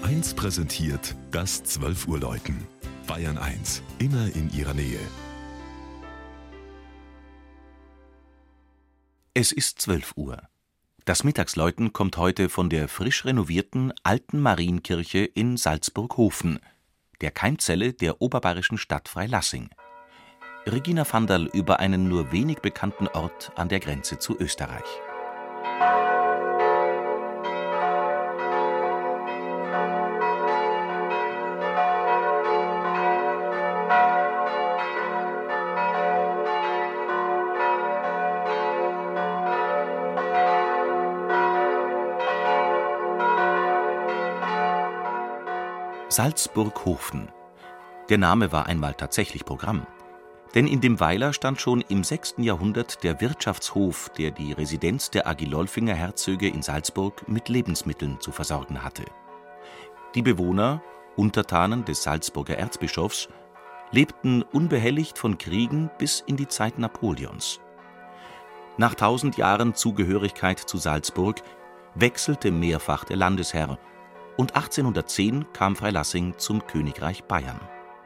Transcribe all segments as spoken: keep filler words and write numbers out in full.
eins präsentiert das zwölf Uhr Läuten. Bayern eins, immer in ihrer Nähe. Es ist zwölf Uhr. Das Mittagsläuten kommt heute von der frisch renovierten Alten Marienkirche in Salzburghofen, der Keimzelle der oberbayerischen Stadt Freilassing. Regina Vandal über einen nur wenig bekannten Ort an der Grenze zu Österreich. Salzburghofen. Der Name war einmal tatsächlich Programm. Denn in dem Weiler stand schon im sechsten Jahrhundert der Wirtschaftshof, der die Residenz der Agilolfinger Herzöge in Salzburg mit Lebensmitteln zu versorgen hatte. Die Bewohner, Untertanen des Salzburger Erzbischofs, lebten unbehelligt von Kriegen bis in die Zeit Napoleons. Nach tausend Jahren Zugehörigkeit zu Salzburg wechselte mehrfach der Landesherr und achtzehnhundertzehn kam Freilassing zum Königreich Bayern.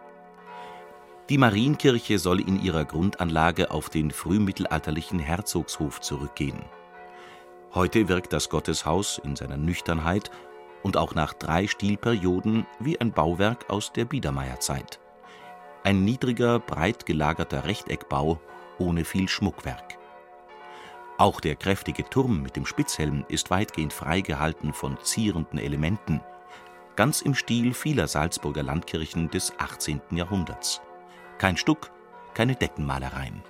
Die Marienkirche soll in ihrer Grundanlage auf den frühmittelalterlichen Herzogshof zurückgehen. Heute wirkt das Gotteshaus in seiner Nüchternheit und auch nach drei Stilperioden wie ein Bauwerk aus der Biedermeierzeit. Ein niedriger, breit gelagerter Rechteckbau ohne viel Schmuckwerk. Auch der kräftige Turm mit dem Spitzhelm ist weitgehend freigehalten von zierenden Elementen, ganz im Stil vieler Salzburger Landkirchen des achtzehnten Jahrhunderts. Kein Stuck, keine Deckenmalereien.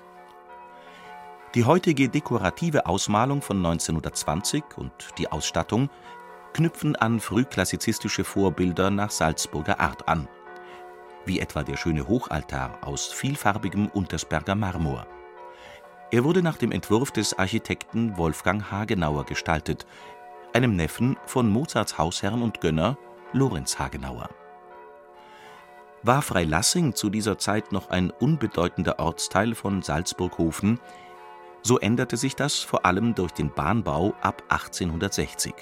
Die heutige dekorative Ausmalung von neunzehnhundertzwanzig und die Ausstattung knüpfen an frühklassizistische Vorbilder nach Salzburger Art an, wie etwa der schöne Hochaltar aus vielfarbigem Untersberger Marmor. Er wurde nach dem Entwurf des Architekten Wolfgang Hagenauer gestaltet, einem Neffen von Mozarts Hausherrn und Gönner Lorenz Hagenauer. War Freilassing zu dieser Zeit noch ein unbedeutender Ortsteil von Salzburghofen, so änderte sich das vor allem durch den Bahnbau ab achtzehnhundertsechzig.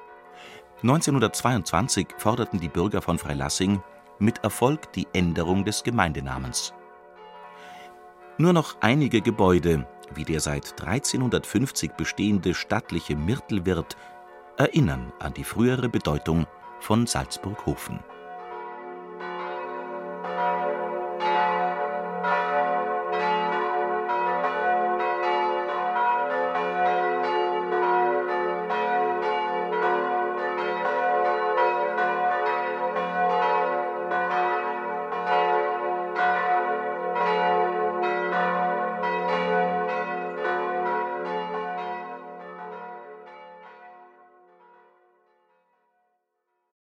neunzehnhundertzweiundzwanzig forderten die Bürger von Freilassing mit Erfolg die Änderung des Gemeindenamens. Nur noch einige Gebäude, wie der seit dreizehnhundertfünfzig bestehende stattliche Myrtelwirt, erinnern an die frühere Bedeutung von Salzburghofen.